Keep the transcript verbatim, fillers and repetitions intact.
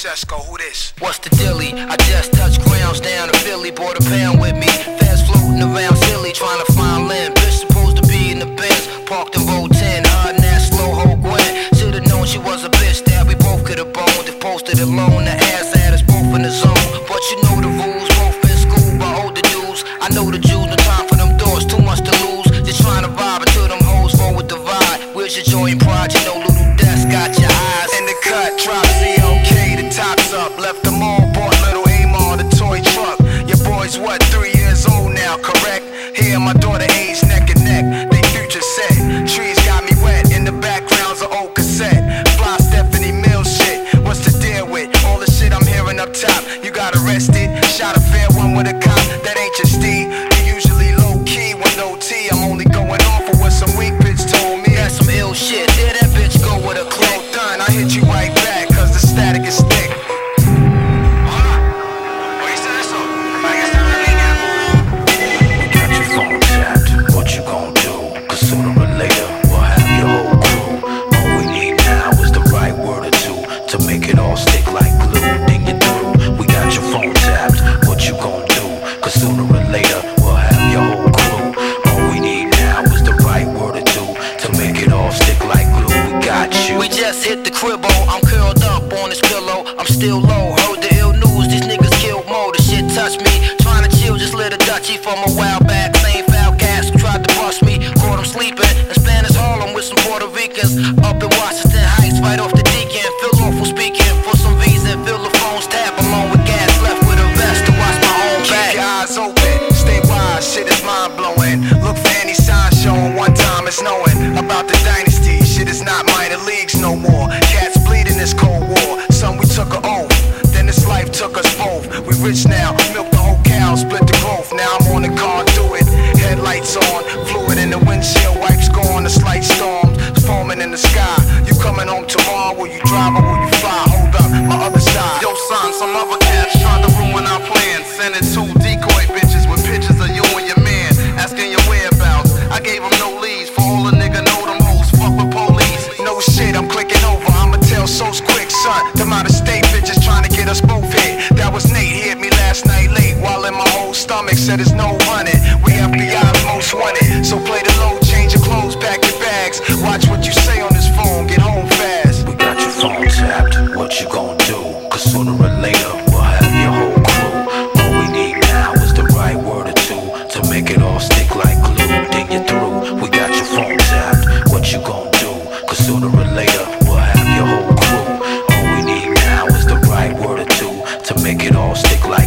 Francesco, who this? What's the dilly? I just touched grounds down in Philly, bought a pound with me. Fast floating around silly, trying to find Lynn. Bitch supposed to be in the Benz, parked in row ten. Her and that slow hoe Gwen. Should've known she was a bitch that we both could've boned. If posted alone, the ass had us both in the zone. But you know the rules, both been schooled by older dudes. I know the Jews, no time for them doors, too much to lose. Just trying to vibe until them hoes roll with the vibe. Where's your joy and pride? You know little desk got your eyes. In the cut, drop Z O K, the top's up. Left them all, bought little Amar, the toy truck. Your boy's what, three years old now, correct? Here, my daughter age neck and neck. They future set. Trees got me wet. In the background's an old cassette. Fly Stephanie Mills shit. What's the deal with all the shit I'm hearing up top? You got arrested, shot a fair one with a cop. That ain't your steed. You usually low key with no T. I'm only going off of what some weak bitch told me. That's some ill shit. There that bitch go with a click. Well done, I hit you right back, cause the static is thick. Hit the cribbo, I'm curled up on this pillow. I'm still low, heard the ill news, these niggas killed Mo. The shit touched me, trying to chill, just lit a Dutchie from a while back. Same foul cats who tried to bust me, caught him sleeping in Spanish Harlem with some Puerto Ricans. Up in Washington Heights, right off the Deacon. Feel awful speaking for some reason, feel the phones tap. Along with gas, left with a vest to watch my own back. Keep your eyes open, stay wise, shit is mind blowing. Look for any sign showing, one time it's knowing about the dynasty. Shit is not minor leagues no more. Cats bleed in this cold war. Some we took a oath, then this life took us both. We rich now, milk the whole cow, split the growth. Now I'm on the car, do it. Headlights on, fluid in the windshield, wipes gone. The slight storms foaming in the sky. You coming home tomorrow? Will you drive or will you fly? Hold up, my other side. Yo son, some other cats trying to ruin our plans. Sending two decoy bitches with pictures of you and your man, asking your whereabouts. I gave them no leads, for all a nigga know them hoes fuck with police. No shit, I'm clicking over, I'ma tell so quick, son. Them out of state bitches trying to get us both hit. That was Nate, he hit me last night late, while in my whole stomach said it's no running. We F B I's most wanted, so play the low, change your clothes, pack your bags. Watch what you say on this phone, get home fast. We got your phone tapped, what you gon' do? Cause sooner or later, we'll have your whole crew. All we need now is the right word or two to make it all stick like glue. Then you're through, we got your phone tapped, what you gon' do? Cause sooner or later, we'll have your whole crew. All we need now is the right word or two to make it all stick like